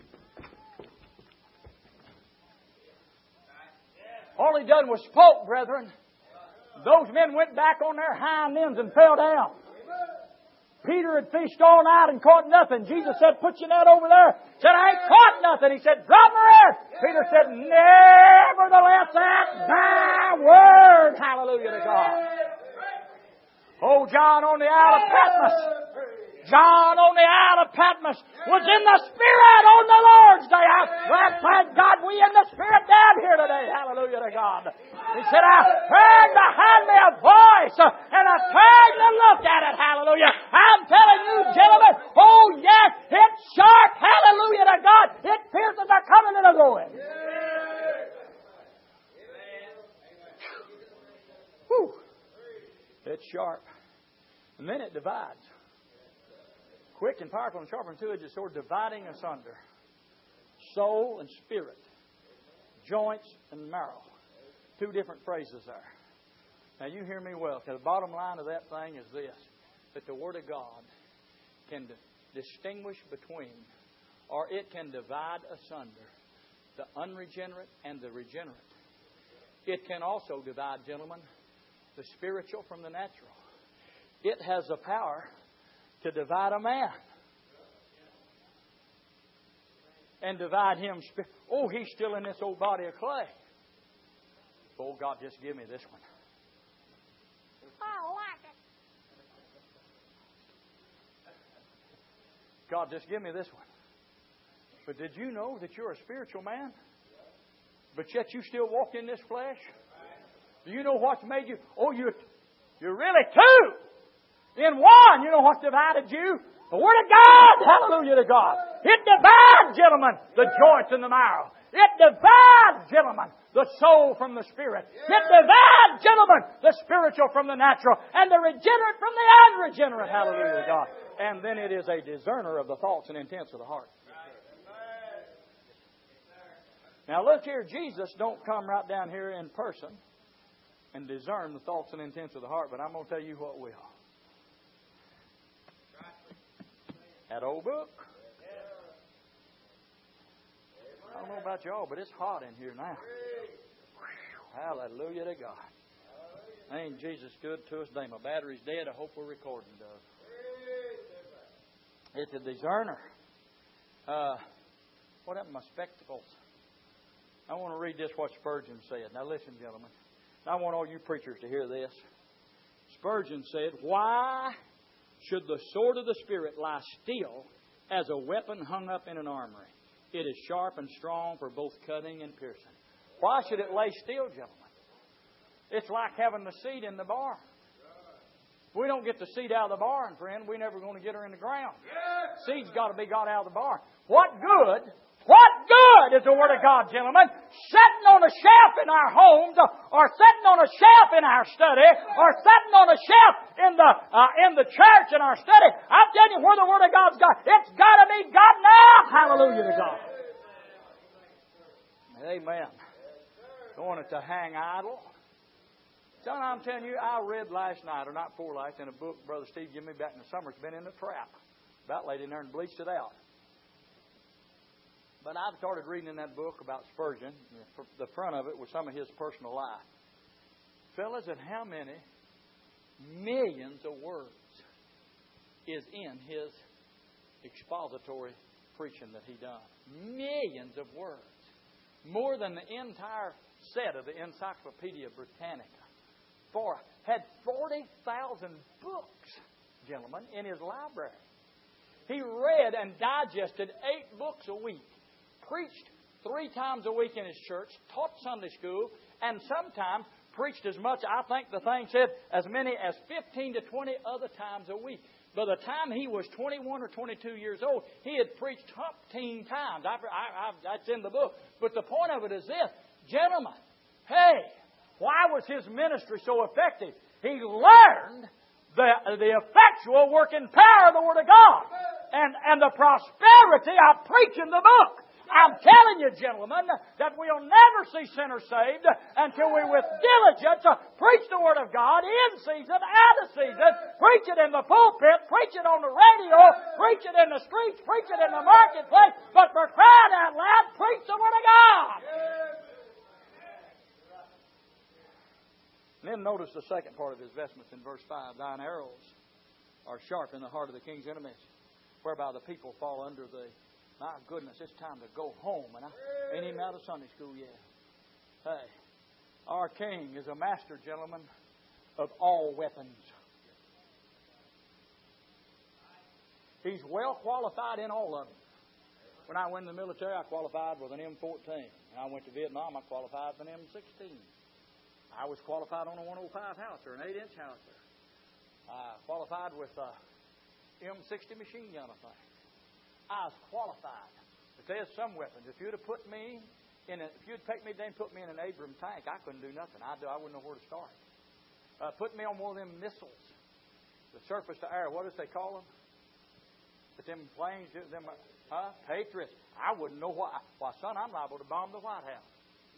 All He done was spoke, brethren. Those men went back on their hind ends and fell down. Peter had fished all night and caught nothing. Jesus said, put your net over there. Said, I ain't caught nothing. He said, drop her in. Peter said, nevertheless at thy word. Hallelujah to God. Oh, John on the Isle of Patmos. John on the Isle of Patmos was in the Spirit on the Lord's day. I, well, thank God we in the Spirit down here today. Hallelujah to God. He said, I heard behind me a voice and I turned to look at it. Hallelujah. I'm telling you, gentlemen, oh yes, it's sharp. Hallelujah to God. It pierces a coming and a going. Whew. It's sharp. And then it divides. Quick and powerful and sharper than two-edged sword, dividing asunder soul and spirit, joints and marrow. Two different phrases there. Now you hear me well, because the bottom line of that thing is this, that the Word of God can distinguish between, or it can divide asunder, the unregenerate and the regenerate. It can also divide, gentlemen, the spiritual from the natural. It has the power to divide a man. And divide him. Oh, he's still in this old body of clay. Oh, God, just give me this one. I like it. God, just give me this one. But did you know that you're a spiritual man? But yet you still walk in this flesh? Do you know what's made you? Oh, you're, you're really two. In one, you know what divided you? The Word of God. Hallelujah to God. It divides, gentlemen, the joints and the marrow. It divides, gentlemen, the soul from the spirit. It divides, gentlemen, the spiritual from the natural and the regenerate from the unregenerate. Hallelujah to God. And then it is a discerner of the thoughts and intents of the heart. Now look here, Jesus don't come right down here in person and discern the thoughts and intents of the heart, but I'm going to tell you what will. That old book. I don't know about y'all, but it's hot in here now. Hallelujah to God. Ain't Jesus good to us today? My battery's dead. I hope we're recording, Doug. It's a discerner. Uh, what happened to my spectacles? I want to read this, what Spurgeon said. Now listen, gentlemen. I want all you preachers to hear this. Spurgeon said, why should the sword of the Spirit lie still as a weapon hung up in an armory? It is sharp and strong for both cutting and piercing. Why should it lay still, gentlemen? It's like having the seed in the barn. If we don't get the seed out of the barn, friend, we're never going to get her in the ground. Seed's got to be got out of the barn. What good? What good is the Word of God, gentlemen? Sitting on a shelf in our homes, or sitting on a shelf in our study, or sitting on a shelf in the uh, in the church in our study. I'm telling you where the Word of God's got. It's got to be gotten out. Hallelujah to God. Amen. Don't want it to hang idle. Son, I'm telling you, I read last night, or not before last, in a book Brother Steve gave me back in the summer. It's been in the trap. About laid in there and bleached it out. But I've started reading in that book about Spurgeon. The front of it was some of his personal life. Fellas, and how many millions of words is in his expository preaching that he done? Millions of words. More than the entire set of the Encyclopedia Britannica. For had forty thousand books, gentlemen, in his library. He read and digested eight books a week. Preached three times a week in his church, taught Sunday school, and sometimes preached as much, I think the thing said, as many as fifteen to twenty other times a week. By the time he was twenty-one or twenty-two years old, he had preached umpteen times. I, I, I, that's in the book. But the point of it is this, gentlemen, hey, why was his ministry so effective? He learned the, the effectual working power of the Word of God and, and the prosperity of preaching the book. I'm telling you, gentlemen, that we'll never see sinners saved until we with diligence preach the Word of God in season, out of season. Preach it in the pulpit, preach it on the radio, preach it in the streets, preach it in the marketplace. But for crying out loud, preach the Word of God. And then notice the second part of his vestments in verse five. Thine arrows are sharp in the heart of the king's enemies, whereby the people fall under the... My goodness, it's time to go home, and I ain't even out of Sunday school yet. Hey, our king is a master, gentlemen, of all weapons. He's well qualified in all of them. When I went in the military, I qualified with an M fourteen. When I went to Vietnam, I qualified with an M sixteen. I was qualified on a one oh five howitzer, an eight inch howitzer. I qualified with a M sixty machine gun, I think. I was qualified. But there's some weapons. If you'd have put me in a, if you'd take me down and put me in an Abrams tank, I couldn't do nothing. I, I wouldn't know where to start. Uh, put me on one of them missiles, the surface to air. What does they call them? But them planes, them huh? Patriots. I wouldn't know why. Why, son, I'm liable to bomb the White House.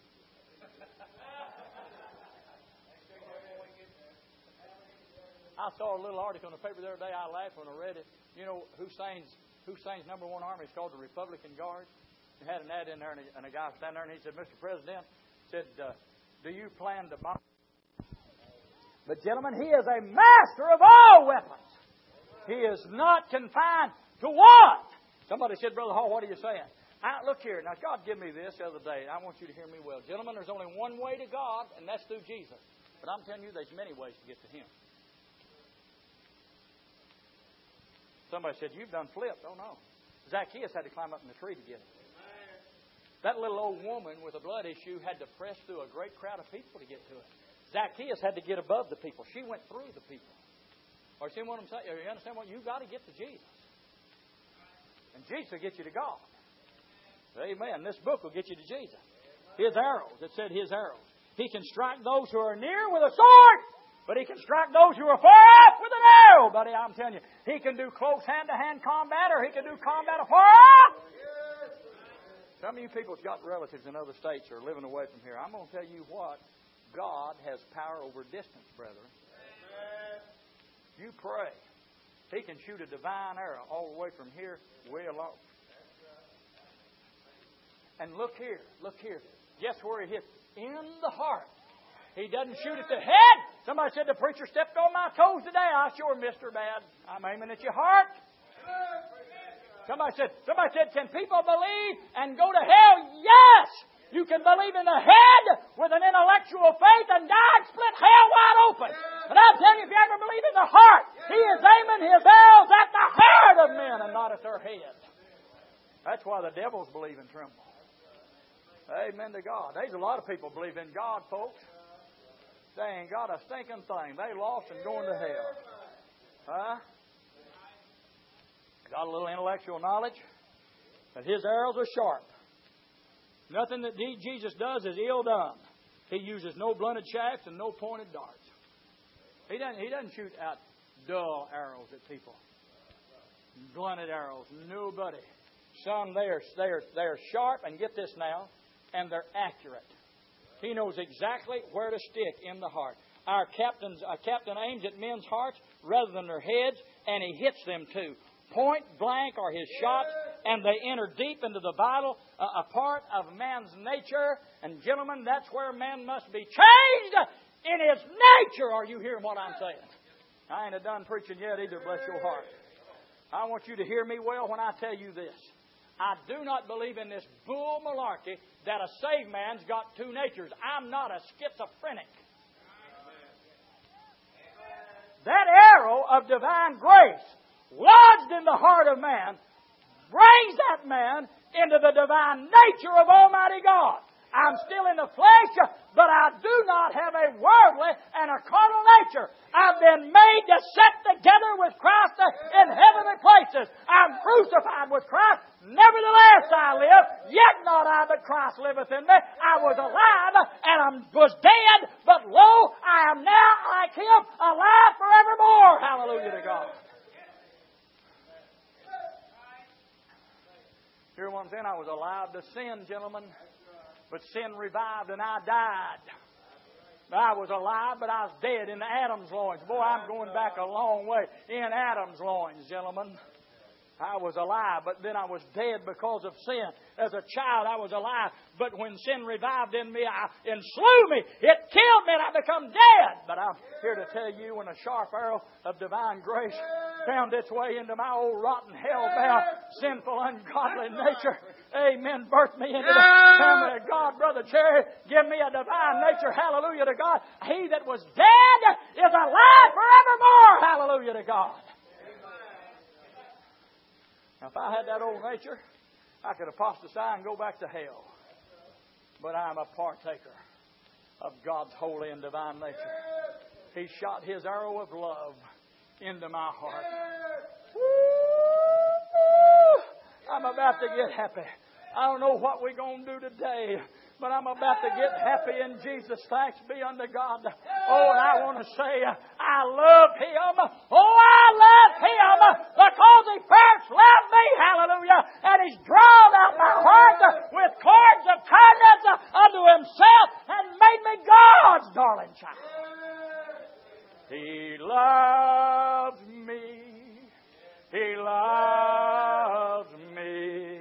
I saw a little article in the paper the other day. I laughed when I read it. You know, Hussein's Hussein's number one army is called the Republican Guard. They had an ad in there, and a, and a guy standing there, and he said, Mister President, said, uh, do you plan to bomb? But, gentlemen, he is a master of all weapons. He is not confined to one. Somebody said, Brother Hall, what are you saying? I, look here. Now, God gave me this the other day. I want you to hear me well. Gentlemen, there's only one way to God, and that's through Jesus. But I'm telling you, there's many ways to get to Him. Somebody said, you've done flipped. Oh, no. Zacchaeus had to climb up in the tree to get it. That little old woman with a blood issue had to press through a great crowd of people to get to it. Zacchaeus had to get above the people. She went through the people. Or see what I'm saying? You understand what? You've got to get to Jesus. And Jesus will get you to God. Amen. This book will get you to Jesus. His arrows. It said His arrows. He can strike those who are near with a sword, but He can strike those who are far off with an arrow. Buddy, I'm telling you. He can do close hand-to-hand combat, or He can do combat afar off. Some of you people's got relatives in other states or living away from here. I'm going to tell you what. God has power over distance, brethren. You pray. He can shoot a divine arrow all the way from here, way along. And look here, look here. Guess where He hits? In the heart. He doesn't shoot at the head. Somebody said the preacher stepped on my toes today. I sure missed her bad. I'm aiming at your heart. Somebody said, somebody said, can people believe and go to hell? Yes! You can believe in the head with an intellectual faith and die and split hell wide open. But I'll tell you, if you ever believe in the heart, He is aiming His arrows at the heart of men and not at their head. That's why the devils believe and tremble. Amen to God. There's a lot of people believe in God, folks. They ain't got a stinking thing. They lost and going to hell. Huh? Got a little intellectual knowledge, but His arrows are sharp. Nothing that Jesus does is ill done. He uses no blunted shafts and no pointed darts. He doesn't, he doesn't shoot out dull arrows at people. Blunted arrows. Nobody. Some, they are, they are, they are sharp, and get this now, and they're accurate. He knows exactly where to stick in the heart. Our captain's, our captain aims at men's hearts rather than their heads, and he hits them too. Point blank are his shots, and they enter deep into the vital, uh, a part of man's nature. And gentlemen, that's where man must be changed in his nature. Are you hearing what I'm saying? I ain't done preaching yet either, bless your heart. I want you to hear me well when I tell you this. I do not believe in this bull malarkey that a saved man's got two natures. I'm not a schizophrenic. That arrow of divine grace lodged in the heart of man brings that man into the divine nature of Almighty God. I'm still in the flesh, but I do not have a worldly and a carnal nature. I've been made to sit together with Christ in heavenly places. I'm crucified with Christ. Nevertheless I live, yet not I, but Christ liveth in me. I was alive and I was dead, but lo, I am now like Him, alive forevermore. Hallelujah to God. Hear what I'm saying? I was alive to sin, gentlemen. But sin revived and I died. I was alive, but I was dead in Adam's loins. Boy, I'm going back a long way. In Adam's loins, gentlemen. I was alive, but then I was dead because of sin. As a child, I was alive. But when sin revived in me, I, and slew me, it killed me and I become dead. But I'm here to tell you, when a sharp arrow of divine grace found its way into my old rotten, hell-bound, sinful, ungodly nature. Amen. Birth me into the family of God, Brother Cherry. Give me a divine nature. Hallelujah to God. He that was dead is alive forevermore. Hallelujah to God. Now, if I had that old nature, I could apostatize and go back to hell. But I'm a partaker of God's holy and divine nature. He shot His arrow of love into my heart. Woo! I'm about to get happy. I don't know what we're going to do today, but I'm about to get happy in Jesus. Thanks be unto God. Oh, and I want to say, I love Him. Oh, I love Him because He first loved me. Hallelujah. And He's drawn out my heart with cords of kindness unto Himself and made me God's darling child. He loves me. He loves me.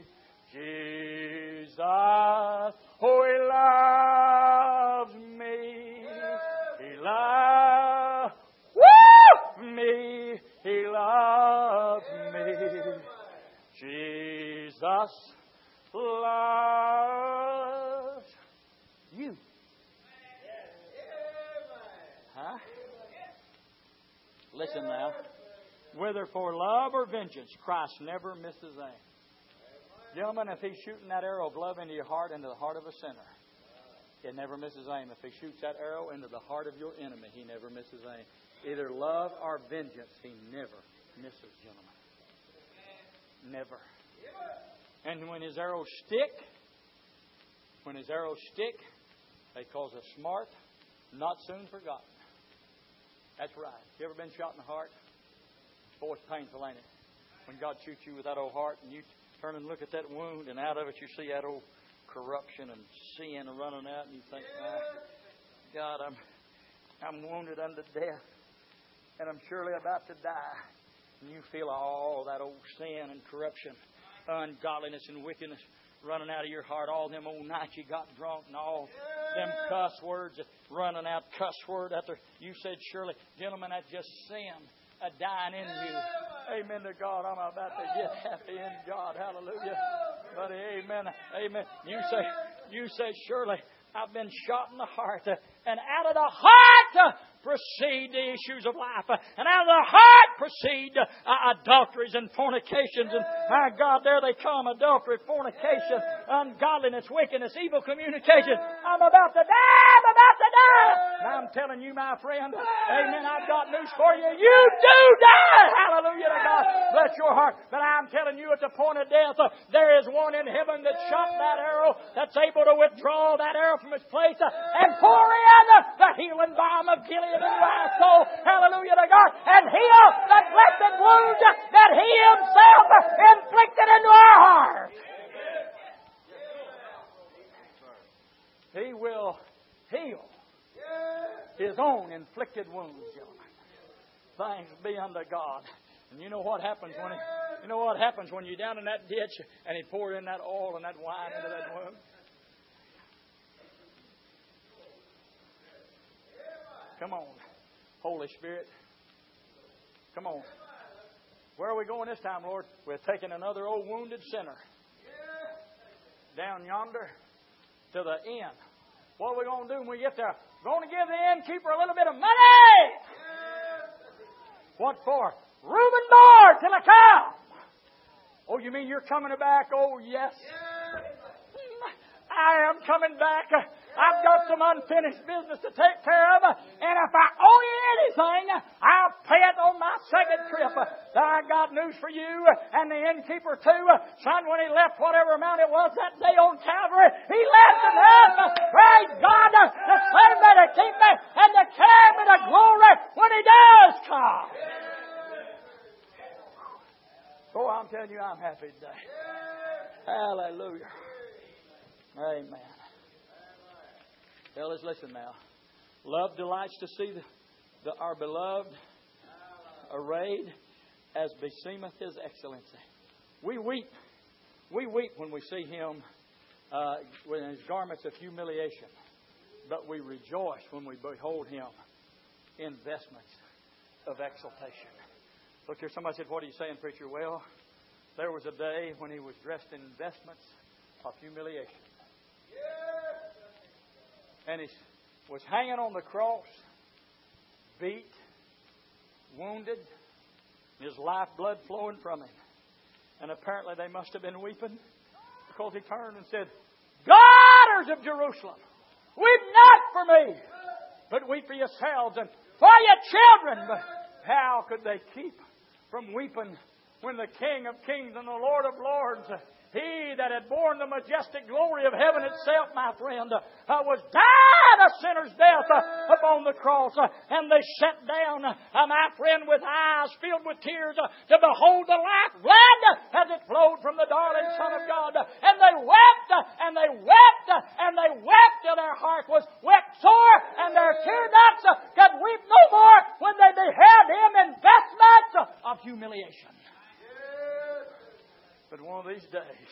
Jesus, oh, He loves me. He loves me. He loves me. Jesus loves you. Huh? Listen now. Whether for love or vengeance, Christ never misses aim. Gentlemen, if He's shooting that arrow of love into your heart, into the heart of a sinner, it never misses aim. If He shoots that arrow into the heart of your enemy, He never misses aim. Either love or vengeance, He never misses, gentlemen. Never. And when His arrows stick, when His arrows stick, they cause a smart, not soon forgotten. That's right. You ever been shot in the heart? Boy, it's painful, ain't it? When God shoots you with that old heart and you turn and look at that wound, and out of it you see that old corruption and sin running out, and you think, oh, God, I'm I'm wounded unto death, and I'm surely about to die. And you feel all that old sin and corruption, ungodliness and wickedness running out of your heart. All them old nights you got drunk and all them cuss words running out, cuss word after you said, surely, gentlemen, that's just sin a dying in you. Amen to God. I'm about to get happy in God. Hallelujah. But amen. Amen. You say, you say, surely I've been shot in the heart. And out of the heart proceed the issues of life. And out of the heart proceed uh, adulteries and fornications. And my God, there they come. Adultery, fornication, ungodliness, wickedness, evil communication. I'm about to die. I'm about to die. And I'm telling you, my friend, amen, I've got news for you. You do die. Hallelujah to God. Bless your heart. But I'm telling you, at the point of death, uh, there is one in heaven that shot that arrow, that's able to withdraw that arrow from its place uh, and pour in uh, the healing balm of Gilead into our soul. Hallelujah to God. And heal the blessed wounds uh, that He Himself uh, inflicted into our heart. He will heal His own inflicted wounds, gentlemen. Thanks be unto God. And you know what happens when he, you know what happens when you're down in that ditch and He poured in that oil and that wine into that wound? Come on, Holy Spirit. Come on. Where are we going this time, Lord? We're taking another old wounded sinner down yonder to the inn. What are we going to do when we get there? We're going to give the innkeeper a little bit of money. What for? Room and board till I come. Oh, you mean you're coming back? Oh, yes. I am coming back. I've got some unfinished business to take care of. And if I owe you anything, I'll pay it on my second trip. I got news for you and the innkeeper too. Son, when he left whatever amount it was that day on Calvary, he left it up. Praise God to save me, to keep me, and to carry me to glory when He does come. Oh, I'm telling you, I'm happy today. Hallelujah. Amen. Fellas, listen now. Love delights to see the, the, our beloved arrayed as beseemeth His excellency. We weep. We weep when we see Him uh, in His garments of humiliation. But we rejoice when we behold Him in vestments of exaltation. Look here, somebody said, what are you saying, preacher? Well, there was a day when He was dressed in vestments of humiliation. And He was hanging on the cross, beat, wounded, His lifeblood flowing from Him. And apparently they must have been weeping, because He turned and said, Daughters of Jerusalem, weep not for me, but weep for yourselves and for your children. But how could they keep from weeping when the King of Kings and the Lord of Lords, He that had borne the majestic glory of heaven itself, my friend, uh, was died a sinner's death uh, upon the cross. Uh, and they sat down, uh, my friend, with eyes filled with tears uh, to behold the life blood uh, as it flowed from the darling Son of God. Uh, and they wept, uh, and they wept, uh, and they wept till their heart was wept sore, and their tear ducts uh, could weep no more when they beheld Him in vestments uh, of humiliation. But one of these days,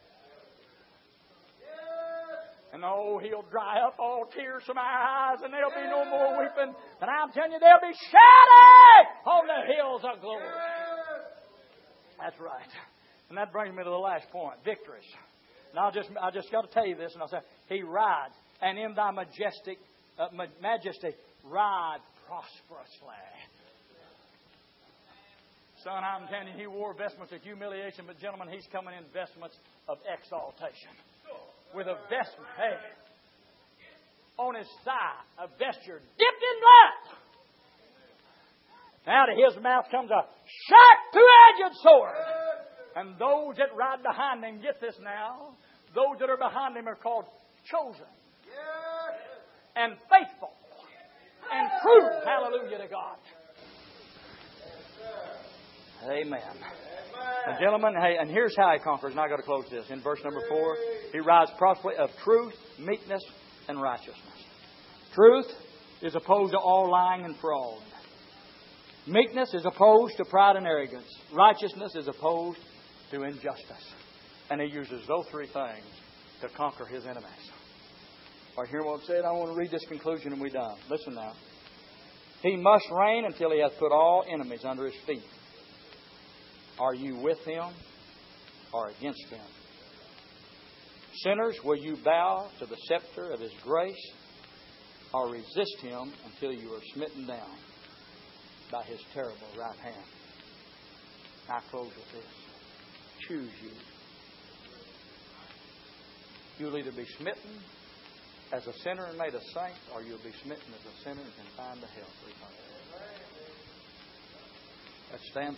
and oh, He'll dry up all tears from our eyes, and there'll be no more weeping. And I'm telling you, there'll be shouting on the hills of glory. That's right. And that brings me to the last point: victories. And I'll just, I just got to tell you this, and I'll say, He rides, and in Thy majestic uh, majesty ride prosperously. Son, I'm telling you, He wore vestments of humiliation, but gentlemen, He's coming in vestments of exaltation. With a vestment, hey, on His thigh, a vesture dipped in blood. Out of His mouth comes a sharp, two-edged sword. And those that ride behind Him, get this now, those that are behind Him are called chosen and faithful and true. Hallelujah to God. Amen. And gentlemen, hey, and here's how He conquers, and I've got to close this. In verse number four, He rides prosperly of truth, meekness, and righteousness. Truth is opposed to all lying and fraud. Meekness is opposed to pride and arrogance. Righteousness is opposed to injustice. And He uses those three things to conquer His enemies. All right, hear what it said? I want to read this conclusion and we're done. Listen now. He must reign until He hath put all enemies under His feet. Are you with Him or against Him? Sinners, will you bow to the scepter of His grace or resist Him until you are smitten down by His terrible right hand? I close with this. Choose you. You'll either be smitten as a sinner and made a saint, or you'll be smitten as a sinner and confined to hell. Let's stand.